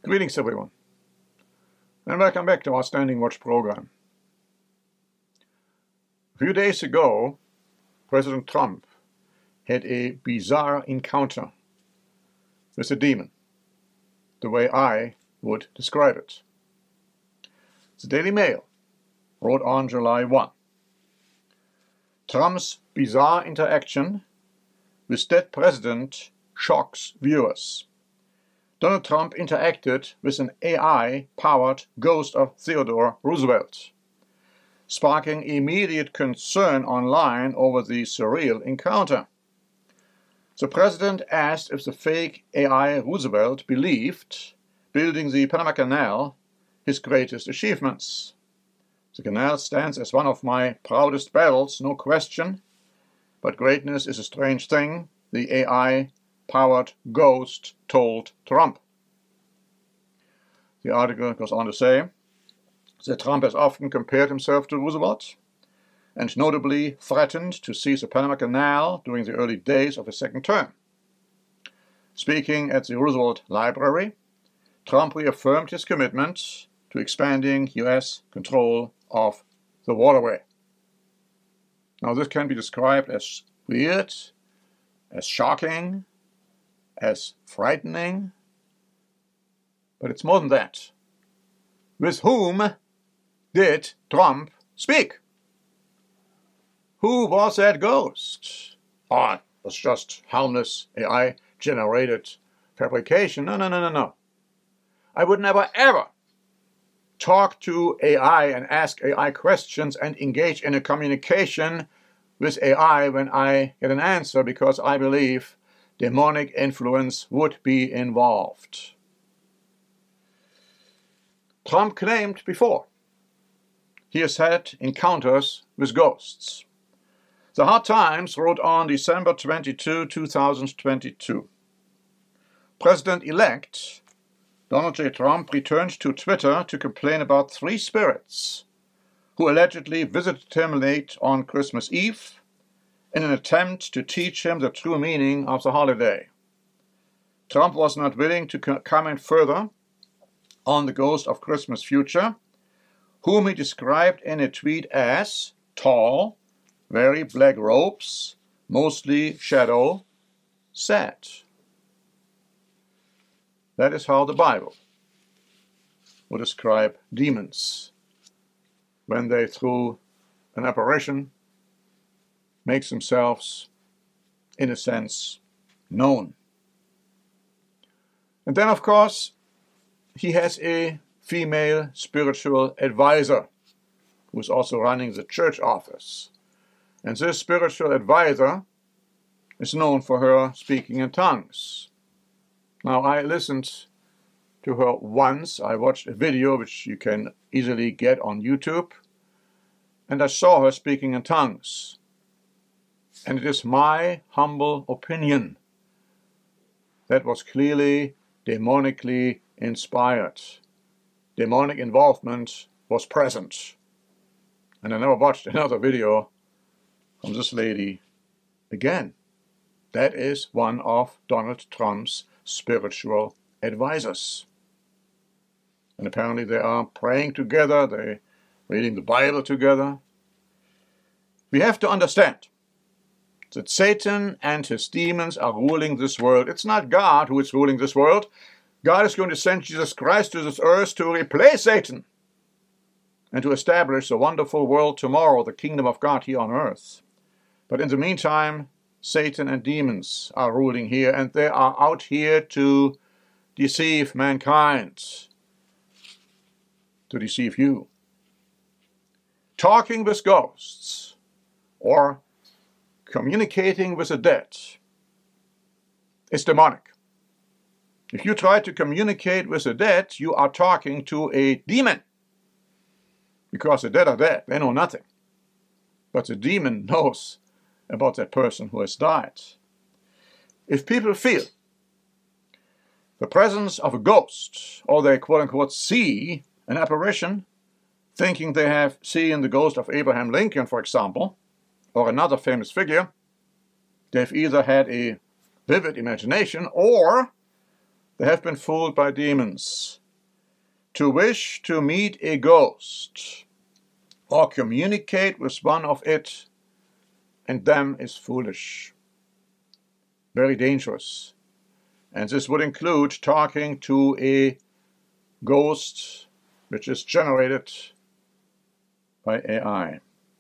Greetings everyone, and welcome back to our Standing Watch program. A few days ago, President Trump had a bizarre encounter with a demon, the way I would describe it. The Daily Mail wrote on July 1, Trump's bizarre interaction with dead president shocks viewers. Donald Trump interacted with an AI-powered ghost of Theodore Roosevelt, sparking immediate concern online over the surreal encounter. The president asked if the fake AI Roosevelt believed building the Panama Canal his greatest achievements. The canal stands as one of my proudest battles, no question, but greatness is a strange thing, the AI-powered ghost told Trump. The article goes on to say that Trump has often compared himself to Roosevelt and notably threatened to seize the Panama Canal during the early days of his second term. Speaking at the Roosevelt Library, Trump reaffirmed his commitment to expanding U.S. control of the waterway. Now, this can be described as weird, as shocking, as frightening, but it's more than that. With whom did Trump speak? Who was that ghost? Oh, it was just harmless AI-generated fabrication. No. I would never, ever talk to AI and ask AI questions and engage in a communication with AI when I get an answer, because I believe demonic influence would be involved. Trump claimed before he has had encounters with ghosts. The Hard Times wrote on December 22, 2022. President-elect Donald J. Trump returned to Twitter to complain about three spirits who allegedly visited him late on Christmas Eve in an attempt to teach him the true meaning of the holiday. Trump was not willing to comment further on the ghost of Christmas future, whom he described in a tweet as tall, wearing black robes, mostly shadow, sad. That is how the Bible would describe demons when they, through an apparition, make themselves, in a sense, known. And then, of course, he has a female spiritual advisor who is also running the church office. And this spiritual advisor is known for her speaking in tongues. Now, I listened to her once. I watched a video which you can easily get on YouTube, and I saw her speaking in tongues. And it is my humble opinion that was clearly demonically inspired. Demonic involvement was present. And I never watched another video from this lady again. That is one of Donald Trump's spiritual advisors. And apparently they are praying together, they're reading the Bible together. We have to understand that Satan and his demons are ruling this world. It's not God who is ruling this world. God is going to send Jesus Christ to this earth to replace Satan and to establish the wonderful world tomorrow, the kingdom of God here on earth. But in the meantime, Satan and demons are ruling here, and they are out here to deceive mankind, to deceive you. Talking with ghosts or communicating with the dead is demonic. If you try to communicate with the dead, you are talking to a demon. Because the dead are dead, they know nothing. But the demon knows about that person who has died. If people feel the presence of a ghost, or they quote-unquote see an apparition, thinking they have seen the ghost of Abraham Lincoln, for example, or another famous figure, they've either had a vivid imagination or They have been fooled by demons. To wish to meet a ghost or communicate with one of it and them is foolish. Very dangerous. And this would include talking to a ghost which is generated by AI.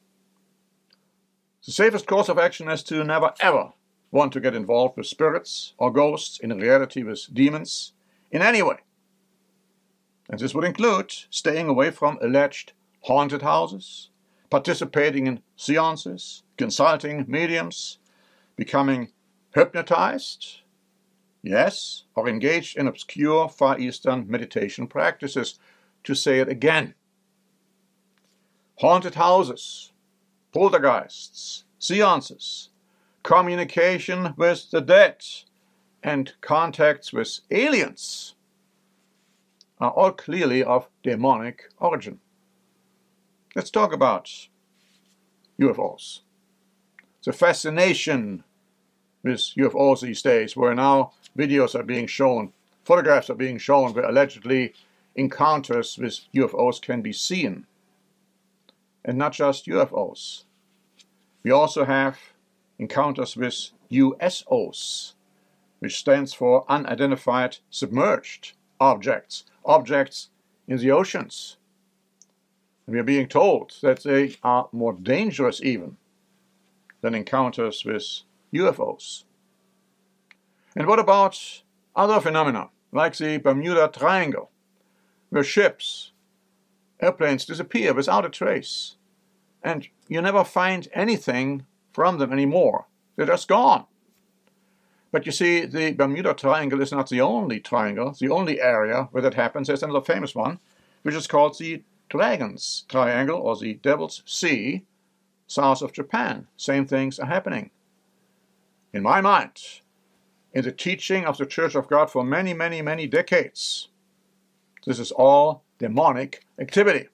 The safest course of action is to never ever want to get involved with spirits or ghosts, in reality with demons, in any way. And this would include staying away from alleged haunted houses, participating in seances, consulting mediums, becoming hypnotized, yes, or engaged in obscure Far Eastern meditation practices. To say it again, haunted houses, poltergeists, seances, communication with the dead, and contacts with aliens are all clearly of demonic origin. Let's talk about UFOs. The fascination with UFOs these days, where now videos are being shown, photographs are being shown where allegedly encounters with UFOs can be seen. And not just UFOs. We also have encounters with USOs, which stands for Unidentified Submerged Objects, objects in the oceans. And we are being told that they are more dangerous even than encounters with UFOs. And what about other phenomena, like the Bermuda Triangle, where ships, airplanes disappear without a trace, and you never find anything from them anymore. They're just gone. But you see, the Bermuda Triangle is not the only triangle, the only area where that happens. There's another famous one, which is called the Dragon's Triangle, or the Devil's Sea, south of Japan. Same things are happening. In my mind, in the teaching of the Church of God for many, many, many decades, this is all demonic activity.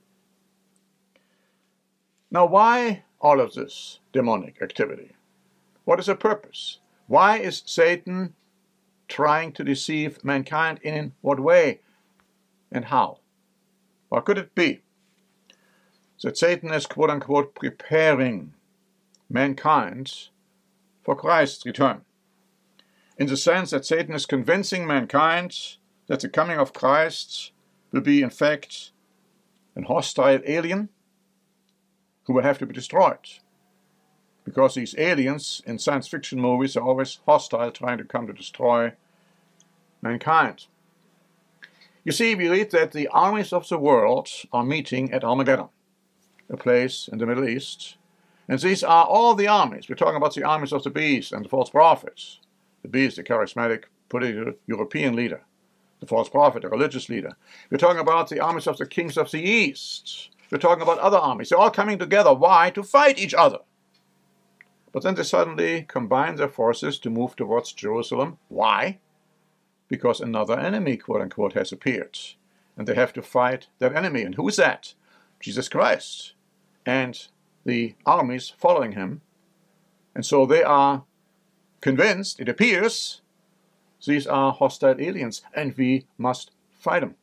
Now, why all of this demonic activity? What is the purpose? Why is Satan trying to deceive mankind? In what way and how? Or could it be that Satan is, quote-unquote, preparing mankind for Christ's return? In the sense that Satan is convincing mankind that the coming of Christ will be, in fact, an hostile alien who will have to be destroyed. Because these aliens in science fiction movies are always hostile, trying to come to destroy mankind. You see, we read that the armies of the world are meeting at Armageddon, a place in the Middle East. And these are all the armies. We're talking about the armies of the beast and the false prophets. The beast, the charismatic political European leader. The false prophet, the religious leader. We're talking about the armies of the kings of the East. We're talking about other armies. They're all coming together. Why? To fight each other. But then they suddenly combine their forces to move towards Jerusalem. Why? Because another enemy, quote-unquote, has appeared. And they have to fight that enemy. And who is that? Jesus Christ. And the armies following him. And so they are convinced, it appears, these are hostile aliens, and we must fight them.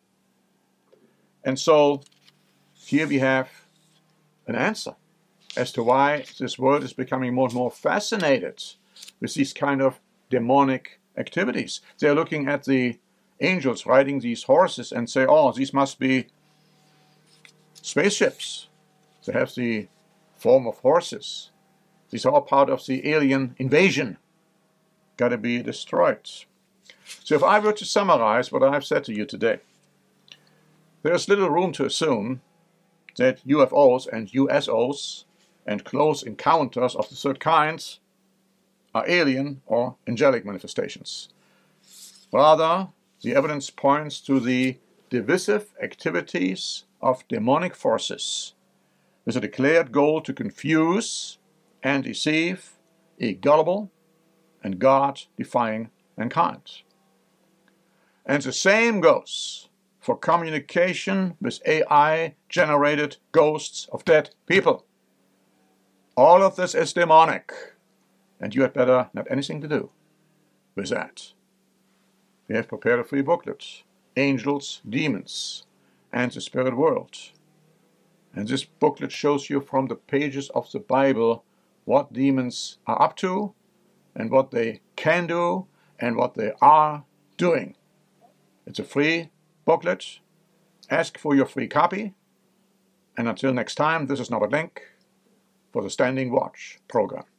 And so here we have an answer as to why this world is becoming more and more fascinated with these kind of demonic activities. They're looking at the angels riding these horses and say, oh, these must be spaceships. They have the form of horses. These are all part of the alien invasion. Got to be destroyed. So if I were to summarize what I've said to you today, there's little room to assume that UFOs and USOs and close encounters of the third kind are alien or angelic manifestations. Rather, the evidence points to the divisive activities of demonic forces with a declared goal to confuse and deceive a gullible and God-defying mankind. And the same goes for communication with AI-generated ghosts of dead people. All of this is demonic, and you had better not have anything to do with that. we have prepared a free booklet, Angels, Demons, and the Spirit World. And this booklet shows you from the pages of the Bible what demons are up to, and what they can do, and what they are doing. It's a free booklet. Ask for your free copy. And until next time, this is Norbert Lenk for the Standing Watch program.